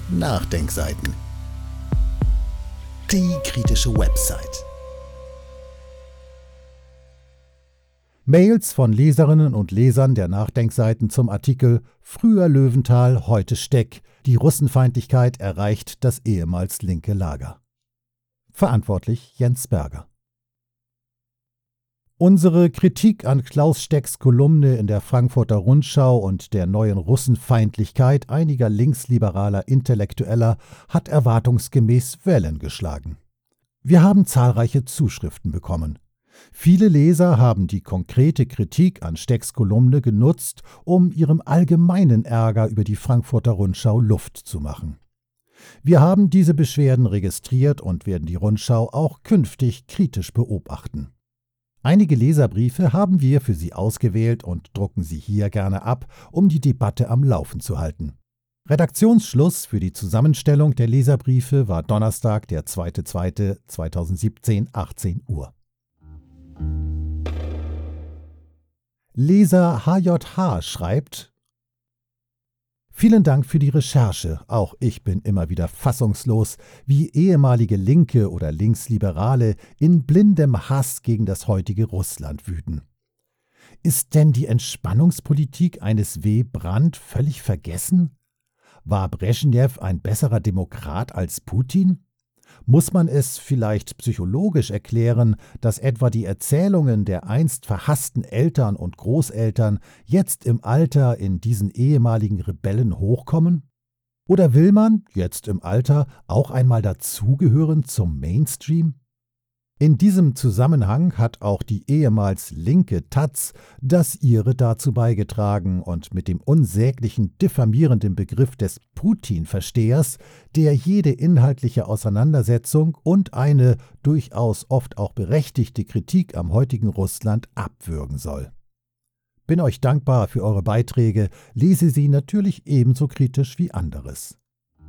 Nachdenkseiten. Die kritische Website. Mails von Leserinnen und Lesern der Nachdenkseiten zum Artikel Früher Löwenthal, heute Steck. Die Russenfeindlichkeit erreicht das ehemals linke Lager. Verantwortlich Jens Berger. Unsere Kritik an Klaus Stecks Kolumne in der Frankfurter Rundschau und der neuen Russenfeindlichkeit einiger linksliberaler Intellektueller hat erwartungsgemäß Wellen geschlagen. Wir haben zahlreiche Zuschriften bekommen. Viele Leser haben die konkrete Kritik an Stecks Kolumne genutzt, um ihrem allgemeinen Ärger über die Frankfurter Rundschau Luft zu machen. Wir haben diese Beschwerden registriert und werden die Rundschau auch künftig kritisch beobachten. Einige Leserbriefe haben wir für Sie ausgewählt und drucken sie hier gerne ab, um die Debatte am Laufen zu halten. Redaktionsschluss für die Zusammenstellung der Leserbriefe war Donnerstag, der 2.2.2017, 18 Uhr. Leser HJH schreibt: Vielen Dank für die Recherche. Auch ich bin immer wieder fassungslos, wie ehemalige Linke oder Linksliberale in blindem Hass gegen das heutige Russland wüten. Ist denn die Entspannungspolitik eines W. Brandt völlig vergessen? War Breschnew ein besserer Demokrat als Putin? Muss man es vielleicht psychologisch erklären, dass etwa die Erzählungen der einst verhassten Eltern und Großeltern jetzt im Alter in diesen ehemaligen Rebellen hochkommen? Oder will man, jetzt im Alter, auch einmal dazugehören zum Mainstream? In diesem Zusammenhang hat auch die ehemals linke taz das ihre dazu beigetragen und mit dem unsäglichen diffamierenden Begriff des Putin-Verstehers, der jede inhaltliche Auseinandersetzung und eine durchaus oft auch berechtigte Kritik am heutigen Russland abwürgen soll. Bin euch dankbar für eure Beiträge, lese sie natürlich ebenso kritisch wie anderes.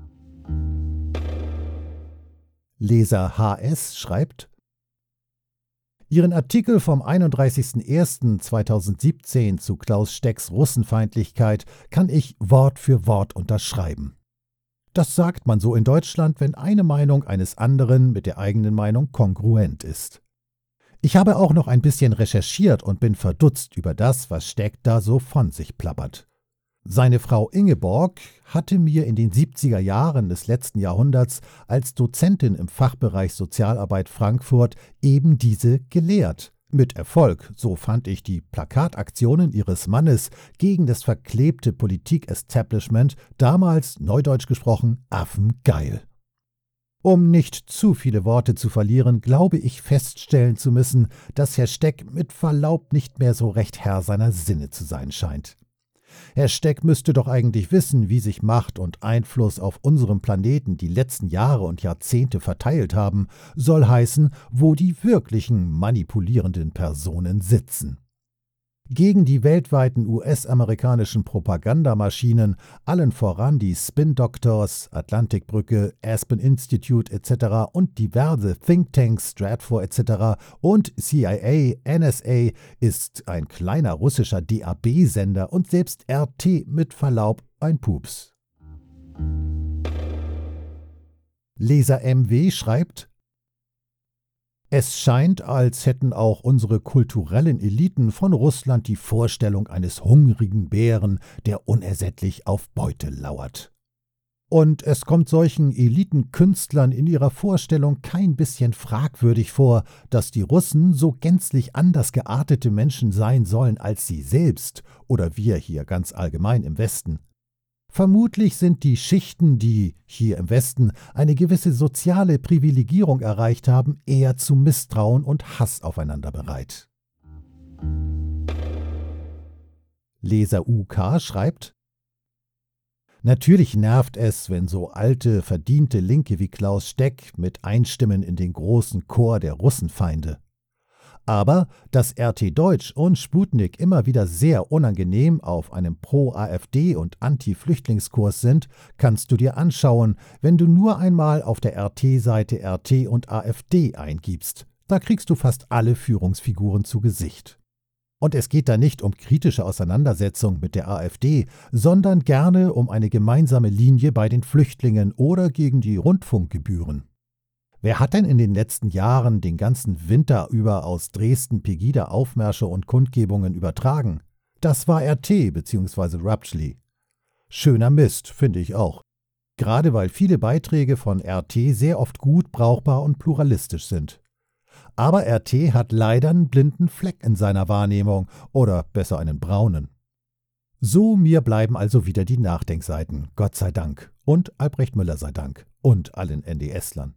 Leser HS schreibt: Ihren Artikel vom 31.01.2017 zu Klaus Stecks Russenfeindlichkeit kann ich Wort für Wort unterschreiben. Das sagt man so in Deutschland, wenn eine Meinung eines anderen mit der eigenen Meinung kongruent ist. Ich habe auch noch ein bisschen recherchiert und bin verdutzt über das, was Steck da so von sich plappert. Seine Frau Ingeborg hatte mir in den 70er Jahren des letzten Jahrhunderts als Dozentin im Fachbereich Sozialarbeit Frankfurt eben diese gelehrt. Mit Erfolg, so fand ich die Plakataktionen ihres Mannes gegen das verklebte Politik-Establishment, damals neudeutsch gesprochen, affengeil. Um nicht zu viele Worte zu verlieren, glaube ich feststellen zu müssen, dass Herr Steck mit Verlaub nicht mehr so recht Herr seiner Sinne zu sein scheint. Herr Steck müsste doch eigentlich wissen, wie sich Macht und Einfluss auf unserem Planeten die letzten Jahre und Jahrzehnte verteilt haben, soll heißen, wo die wirklichen manipulierenden Personen sitzen. Gegen die weltweiten US-amerikanischen Propagandamaschinen, allen voran die Spin Doctors, Atlantikbrücke, Aspen Institute etc. und diverse Thinktanks, Stratfor etc. und CIA, NSA, ist ein kleiner russischer DAB-Sender und selbst RT mit Verlaub ein Pups. Leser MW schreibt: Es scheint, als hätten auch unsere kulturellen Eliten von Russland die Vorstellung eines hungrigen Bären, der unersättlich auf Beute lauert. Und es kommt solchen Elitenkünstlern in ihrer Vorstellung kein bisschen fragwürdig vor, dass die Russen so gänzlich anders geartete Menschen sein sollen als sie selbst oder wir hier ganz allgemein im Westen. Vermutlich sind die Schichten, die hier im Westen eine gewisse soziale Privilegierung erreicht haben, eher zu Misstrauen und Hass aufeinander bereit. Leser UK schreibt: Natürlich nervt es, wenn so alte, verdiente Linke wie Klaus Steck mit einstimmen in den großen Chor der Russenfeinde. Aber dass RT Deutsch und Sputnik immer wieder sehr unangenehm auf einem Pro-AfD- und Anti-Flüchtlingskurs sind, kannst du dir anschauen, wenn du nur einmal auf der RT-Seite RT und AfD eingibst. Da kriegst du fast alle Führungsfiguren zu Gesicht. Und es geht da nicht um kritische Auseinandersetzung mit der AfD, sondern gerne um eine gemeinsame Linie bei den Flüchtlingen oder gegen die Rundfunkgebühren. Wer hat denn in den letzten Jahren den ganzen Winter über aus Dresden Pegida-Aufmärsche und Kundgebungen übertragen? Das war RT bzw. Ruptly. Schöner Mist, finde ich auch. Gerade weil viele Beiträge von RT sehr oft gut, brauchbar und pluralistisch sind. Aber RT hat leider einen blinden Fleck in seiner Wahrnehmung oder besser einen braunen. So mir bleiben also wieder die Nachdenkseiten, Gott sei Dank, und Albrecht Müller sei Dank und allen NDS-Lern.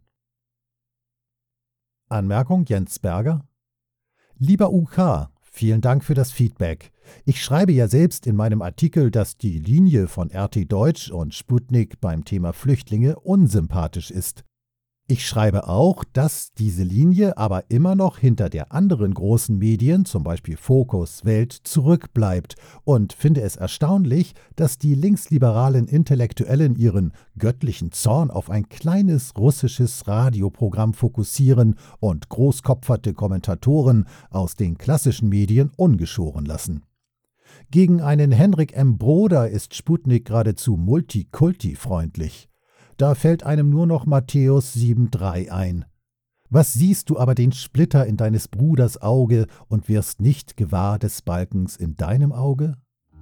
Anmerkung Jens Berger: Lieber UK, vielen Dank für das Feedback. Ich schreibe ja selbst in meinem Artikel, dass die Linie von RT Deutsch und Sputnik beim Thema Flüchtlinge unsympathisch ist. Ich schreibe auch, dass diese Linie aber immer noch hinter der anderen großen Medien, zum Beispiel Focus, Welt, zurückbleibt und finde es erstaunlich, dass die linksliberalen Intellektuellen ihren göttlichen Zorn auf ein kleines russisches Radioprogramm fokussieren und großkopferte Kommentatoren aus den klassischen Medien ungeschoren lassen. Gegen einen Henrik M. Broder ist Sputnik geradezu multikulti-freundlich. Da fällt einem nur noch Matthäus 7,3 ein. Was siehst du aber den Splitter in deines Bruders Auge und wirst nicht gewahr des Balkens in deinem Auge?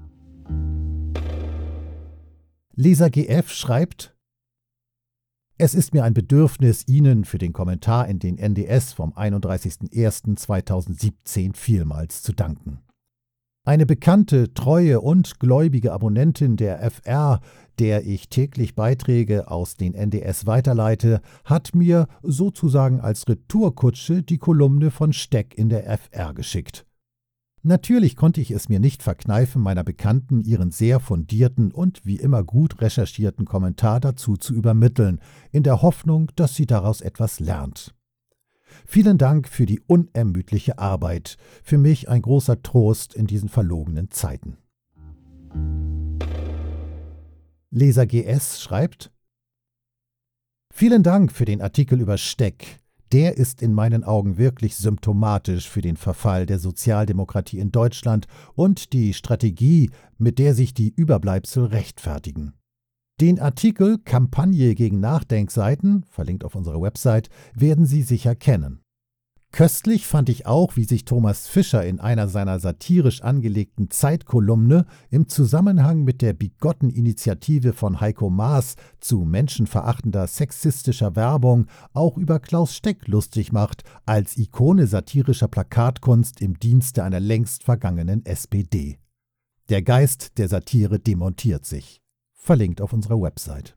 Leser GF schreibt: Es ist mir ein Bedürfnis, Ihnen für den Kommentar in den NDS vom 31.01.2017 vielmals zu danken. Eine bekannte, treue und gläubige Abonnentin der FR, der ich täglich Beiträge aus den NDS weiterleite, hat mir sozusagen als Retourkutsche die Kolumne von Steck in der FR geschickt. Natürlich konnte ich es mir nicht verkneifen, meiner Bekannten ihren sehr fundierten und wie immer gut recherchierten Kommentar dazu zu übermitteln, in der Hoffnung, dass sie daraus etwas lernt. Vielen Dank für die unermüdliche Arbeit. Für mich ein großer Trost in diesen verlogenen Zeiten. Leser GS schreibt: Vielen Dank für den Artikel über Steck. Der ist in meinen Augen wirklich symptomatisch für den Verfall der Sozialdemokratie in Deutschland und die Strategie, mit der sich die Überbleibsel rechtfertigen. Den Artikel Kampagne gegen Nachdenkseiten, verlinkt auf unserer Website, werden Sie sicher kennen. Köstlich fand ich auch, wie sich Thomas Fischer in einer seiner satirisch angelegten Zeitkolumne im Zusammenhang mit der bigotten Initiative von Heiko Maas zu menschenverachtender sexistischer Werbung auch über Klaus Steck lustig macht, als Ikone satirischer Plakatkunst im Dienste einer längst vergangenen SPD. Der Geist der Satire demontiert sich. Verlinkt auf unserer Website.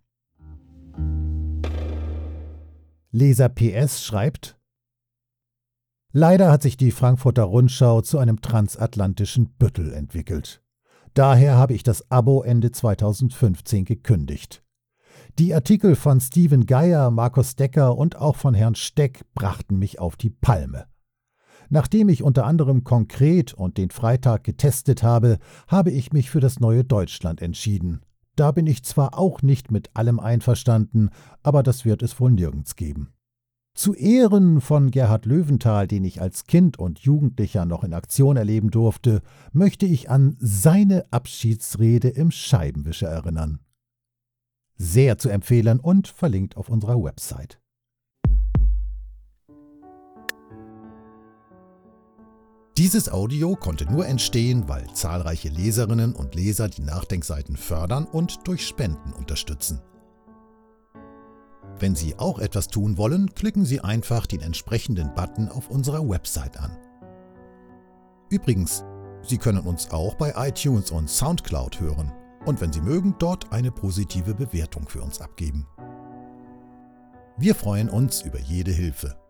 Leser PS schreibt: Leider hat sich die Frankfurter Rundschau zu einem transatlantischen Büttel entwickelt. Daher habe ich das Abo Ende 2015 gekündigt. Die Artikel von Steven Geier, Markus Decker und auch von Herrn Steck brachten mich auf die Palme. Nachdem ich unter anderem Konkret und den Freitag getestet habe, habe ich mich für das Neue Deutschland entschieden. Da bin ich zwar auch nicht mit allem einverstanden, aber das wird es wohl nirgends geben. Zu Ehren von Gerhard Löwenthal, den ich als Kind und Jugendlicher noch in Aktion erleben durfte, möchte ich an seine Abschiedsrede im Scheibenwischer erinnern. Sehr zu empfehlen und verlinkt auf unserer Website. Dieses Audio konnte nur entstehen, weil zahlreiche Leserinnen und Leser die Nachdenkseiten fördern und durch Spenden unterstützen. Wenn Sie auch etwas tun wollen, klicken Sie einfach den entsprechenden Button auf unserer Website an. Übrigens, Sie können uns auch bei iTunes und Soundcloud hören und wenn Sie mögen, dort eine positive Bewertung für uns abgeben. Wir freuen uns über jede Hilfe.